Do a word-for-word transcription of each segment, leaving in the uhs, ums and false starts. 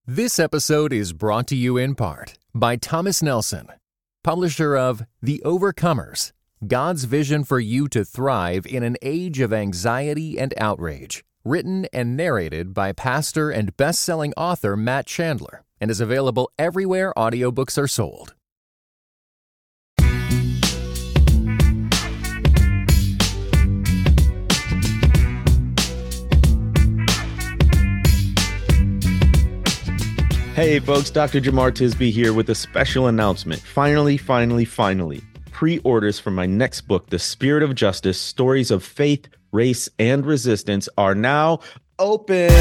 This episode is brought to you in part by Thomas Nelson, publisher of The Overcomers, God's Vision for You to Thrive in an Age of Anxiety and Outrage, written and narrated by pastor and best-selling author Matt Chandler, and is available everywhere audiobooks are sold. Hey folks, Doctor Jemar Tisby here with a special announcement. Finally, finally, finally, pre-orders for my next book, The Spirit of Justice, Stories of Faith, Race, and Resistance are now open.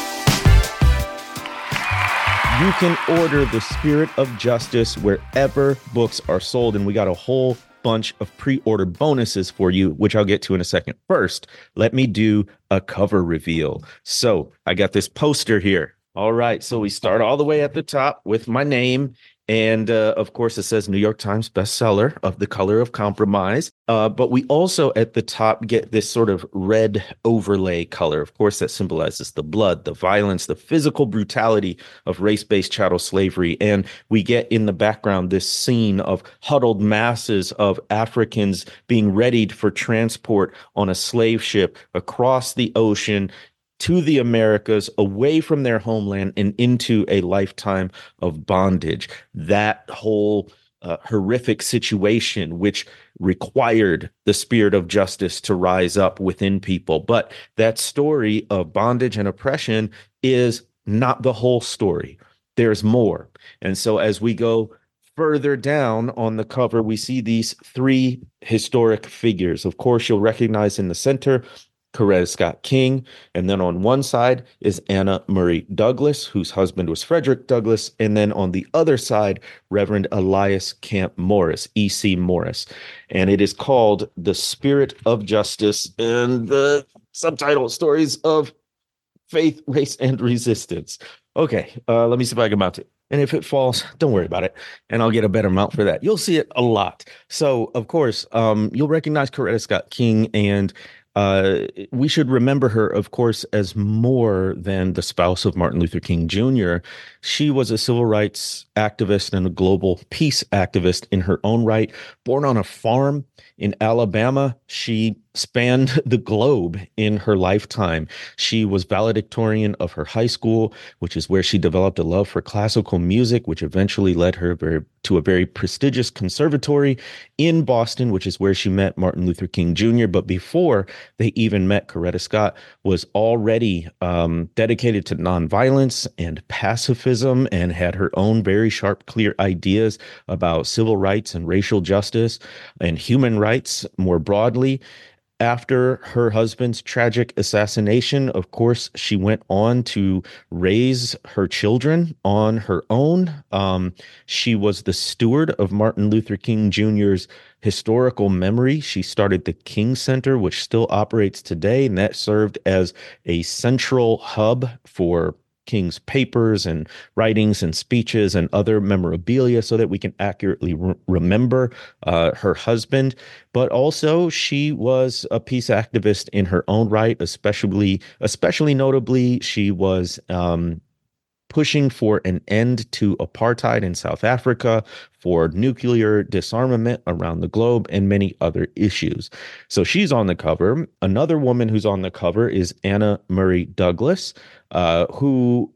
You can order The Spirit of Justice wherever books are sold, and we got a whole bunch of pre-order bonuses for you, which I'll get to in a second. First, let me do a cover reveal. So I got this poster here. All right, so we start all the way at the top with my name, and uh, of course it says New York Times bestseller of The Color of Compromise, uh, but we also at the top get this sort of red overlay color. Of course, that symbolizes the blood, the violence, the physical brutality of race-based chattel slavery, and we get in the background this scene of huddled masses of Africans being readied for transport on a slave ship across the ocean to the Americas, away from their homeland and into a lifetime of bondage. That whole uh, horrific situation, which required the spirit of justice to rise up within people. But that story of bondage and oppression is not the whole story. There's more. And so as we go further down on the cover, we see these three historic figures. Of course, you'll recognize in the center Coretta Scott King, and then on one side is Anna Murray Douglas, whose husband was Frederick Douglass, and then on the other side, Reverend Elias Camp Morris, E C Morris, and it is called The Spirit of Justice, and the subtitle, Stories of Faith, Race, and Resistance. Okay, uh, let me see if I can mount it. And if it falls, don't worry about it, and I'll get a better mount for that. You'll see it a lot. So, of course, um, you'll recognize Coretta Scott King, and Uh, we should remember her, of course, as more than the spouse of Martin Luther King Junior She was a civil rights activist and a global peace activist in her own right. Born on a farm in Alabama, she spanned the globe in her lifetime. She was valedictorian of her high school, which is where she developed a love for classical music, which eventually led her very, to a very prestigious conservatory in Boston, which is where she met Martin Luther King Junior But before they even met, Coretta Scott was already um, dedicated to nonviolence and pacifism and had her own very sharp, clear ideas about civil rights and racial justice and human rights more broadly. After her husband's tragic assassination, of course, she went on to raise her children on her own. Um, she was the steward of Martin Luther King Junior's historical memory. She started the King Center, which still operates today, and that served as a central hub for King's papers and writings and speeches and other memorabilia so that we can accurately re- remember uh, her husband. But also she was a peace activist in her own right, especially, especially notably, she was um, pushing for an end to apartheid in South Africa, for nuclear disarmament around the globe, and many other issues. So she's on the cover. Another woman who's on the cover is Anna Murray Douglas, uh, who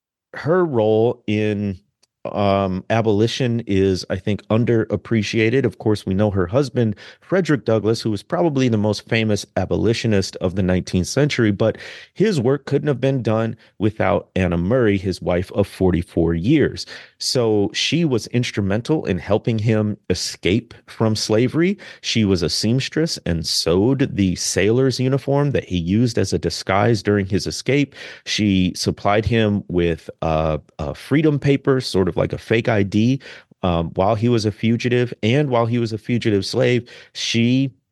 her role in um, abolition is, I think, underappreciated. Of course, we know her husband, Frederick Douglass, who was probably the most famous abolitionist of the nineteenth century, but his work couldn't have been done without Anna Murray, his wife of forty-four years. So she was instrumental in helping him escape from slavery. She was a seamstress and sewed the sailor's uniform that he used as a disguise during his escape. She supplied him with uh, uh, freedom papers, sort of like a fake I D, um, while he was a fugitive. And while he was a fugitive slave, she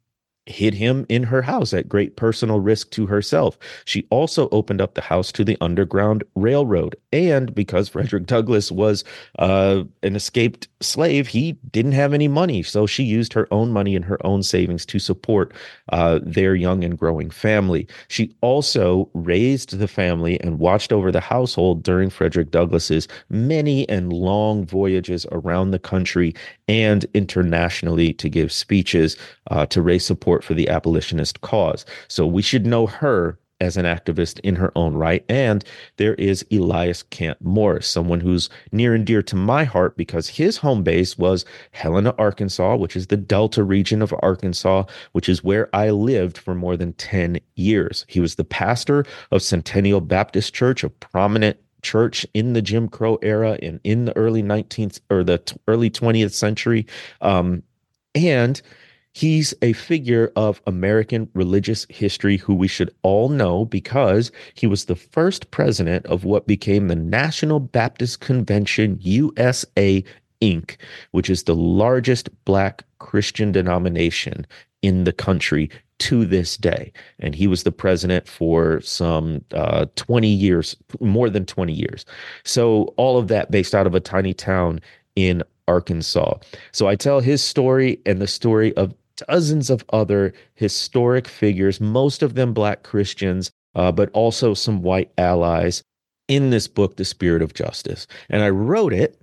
hid him in her house at great personal risk to herself. She also opened up the house to the Underground Railroad. And because Frederick Douglass was uh, an escaped slave, he didn't have any money. So she used her own money and her own savings to support uh, their young and growing family. She also raised the family and watched over the household during Frederick Douglass's many and long voyages around the country and internationally to give speeches uh, to raise support for the abolitionist cause. So we should know her as an activist in her own right. And there is Elias Camp Morris, someone who's near and dear to my heart because his home base was Helena, Arkansas, which is the Delta region of Arkansas, which is where I lived for more than ten years. He was the pastor of Centennial Baptist Church, a prominent church in the Jim Crow era and in the early nineteenth or the t- early twentieth century. Um, and He's a figure of American religious history who we should all know because he was the first president of what became the National Baptist Convention U S A, Incorporated, which is the largest Black Christian denomination in the country to this day. And he was the president for some uh, twenty years, more than twenty years. So all of that based out of a tiny town in Arkansas. So I tell his story and the story of dozens of other historic figures, most of them Black Christians, uh, but also some white allies in this book, The Spirit of Justice. And I wrote it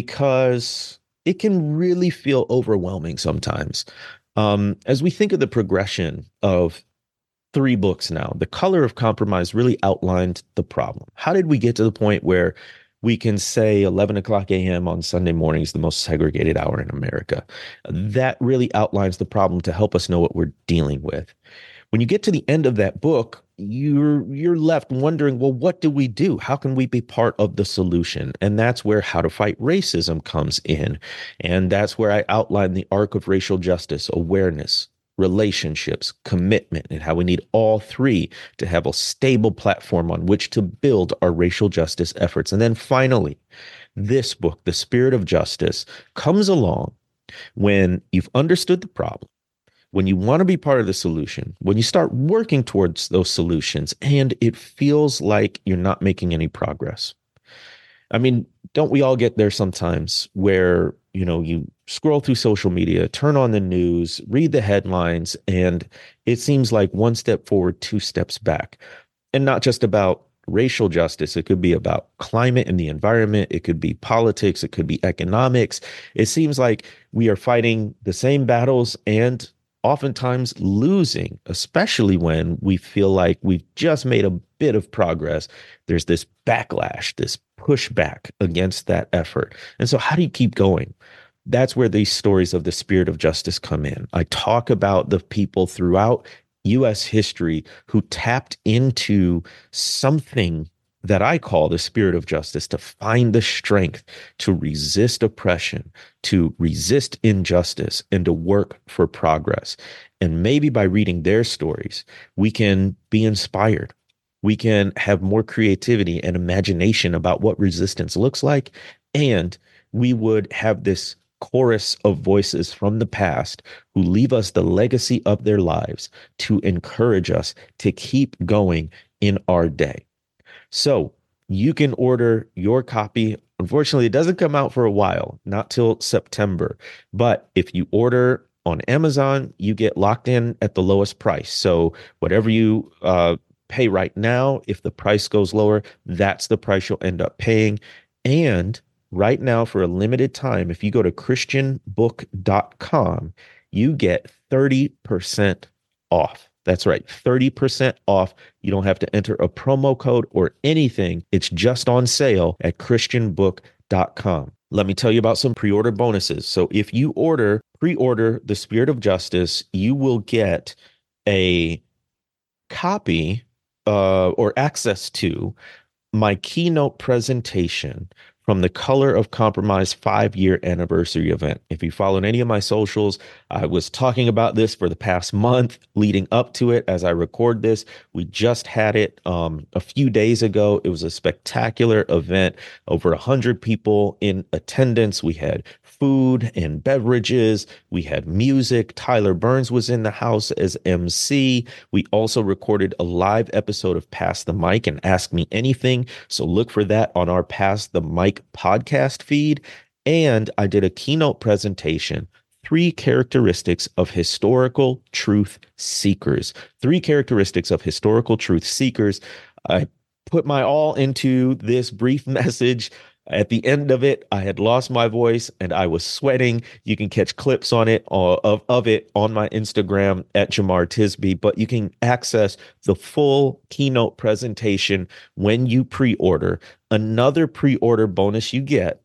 because it can really feel overwhelming sometimes. Um, as we think of the progression of three books now, The Color of Compromise really outlined the problem. How did we get to the point where we can say eleven o'clock a.m. on Sunday morning is the most segregated hour in America? That really outlines the problem to help us know what we're dealing with. When you get to the end of that book, you're you're left wondering, well, what do we do? How can we be part of the solution? And that's where How to Fight Racism comes in. And that's where I outline the arc of racial justice, awareness, relationships, commitment, and how we need all three to have a stable platform on which to build our racial justice efforts. And then finally, this book, The Spirit of Justice, comes along when you've understood the problem, when you want to be part of the solution, when you start working towards those solutions, and it feels like you're not making any progress. I mean, don't we all get there sometimes where, you know, you scroll through social media, turn on the news, read the headlines, and it seems like one step forward, two steps back. And not just about racial justice. It could be about climate and the environment. It could be politics. It could be economics. It seems like we are fighting the same battles and oftentimes losing, especially when we feel like we've just made a bit of progress. There's this backlash, this pushback against that effort. And so how do you keep going? That's where these stories of the Spirit of Justice come in. I talk about the people throughout U S history who tapped into something that I call the Spirit of Justice to find the strength to resist oppression, to resist injustice, and to work for progress. And maybe by reading their stories, we can be inspired. We can have more creativity and imagination about what resistance looks like. And we would have this chorus of voices from the past who leave us the legacy of their lives to encourage us to keep going in our day. So you can order your copy. Unfortunately, it doesn't come out for a while, not till September. But if you order on Amazon, you get locked in at the lowest price. So whatever you uh, pay right now, if the price goes lower, that's the price you'll end up paying. And right now, for a limited time, if you go to christian book dot com, you get thirty percent off. That's right, thirty percent off. You don't have to enter a promo code or anything. It's just on sale at christian book dot com. Let me tell you about some pre-order bonuses. So if you order, pre-order The Spirit of Justice, you will get a copy uh, or access to my keynote presentation from the Color of Compromise five-year anniversary event. If you followed any of my socials, I was talking about this for the past month leading up to it as I record this. We just had it um, a few days ago. It was a spectacular event, over one hundred people in attendance. We had food and beverages. We had music. Tyler Burns was in the house as M C. We also recorded a live episode of Pass the Mic and Ask Me Anything. So look for that on our Pass the Mic podcast feed. And I did a keynote presentation, three characteristics of historical truth seekers. Three characteristics of historical truth seekers. I put my all into this brief message. At the end of it, I had lost my voice and I was sweating. You can catch clips on it uh, of, of it on my Instagram at Jemar Tisby, but you can access the full keynote presentation when you pre-order. Another pre-order bonus you get,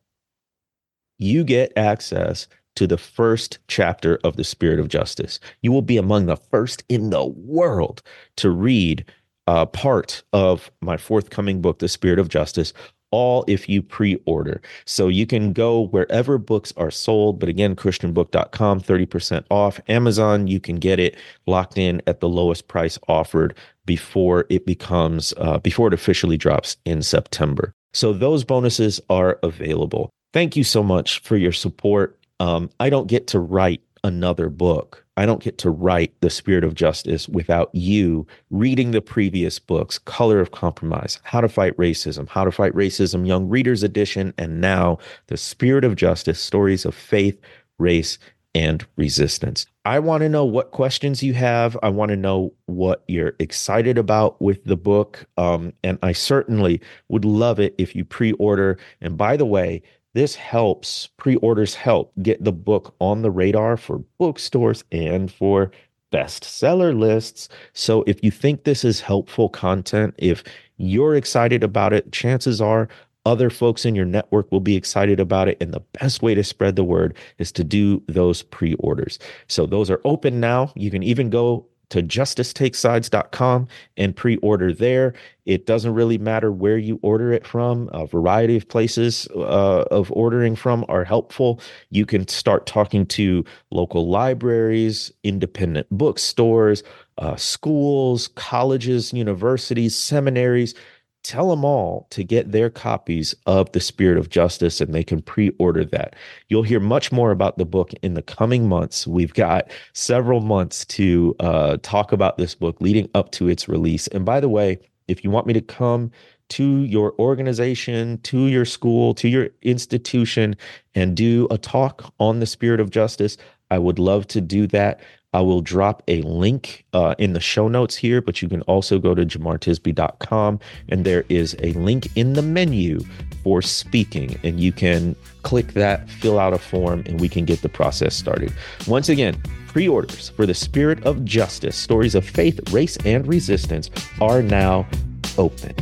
you get access to the first chapter of The Spirit of Justice. You will be among the first in the world to read uh, part of my forthcoming book, The Spirit of Justice, all if you pre-order. So you can go wherever books are sold, but again, christian book dot com, thirty percent off. Amazon, you can get it locked in at the lowest price offered before it becomes, uh, before it officially drops in September. So those bonuses are available. Thank you so much for your support. Um, I don't get to write another book. I don't get to write The Spirit of Justice without you reading the previous books, Color of Compromise, How to Fight Racism, How to Fight Racism, Young Readers Edition, and now The Spirit of Justice, Stories of Faith, Race, and Resistance. I want to know what questions you have. I want to know what you're excited about with the book. Um, and I certainly would love it if you pre-order. And by the way, this helps, pre-orders help get the book on the radar for bookstores and for bestseller lists. So if you think this is helpful content, if you're excited about it, chances are other folks in your network will be excited about it. And the best way to spread the word is to do those pre-orders. So those are open now. You can even go to justice takes sides dot com and pre-order there. It doesn't really matter where you order it from. A variety of places uh, of ordering from are helpful. You can start talking to local libraries, independent bookstores, uh, schools, colleges, universities, seminaries. Tell them all to get their copies of The Spirit of Justice, and they can pre-order that. You'll hear much more about the book in the coming months. We've got several months to uh, talk about this book leading up to its release. And by the way, if you want me to come to your organization, to your school, to your institution, and do a talk on The Spirit of Justice, I would love to do that. I will drop a link uh, in the show notes here, but you can also go to jamar tisby dot com, and there is a link in the menu for speaking, and you can click that, fill out a form, and we can get the process started. Once again, pre-orders for The Spirit of Justice, Stories of Faith, Race, and Resistance are now open.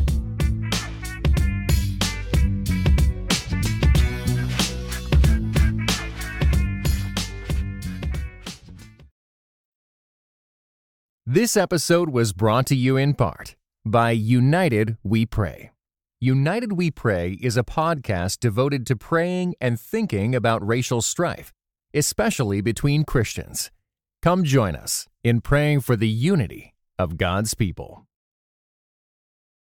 This episode was brought to you in part by United We Pray. United We Pray is a podcast devoted to praying and thinking about racial strife, especially between Christians. Come join us in praying for the unity of God's people.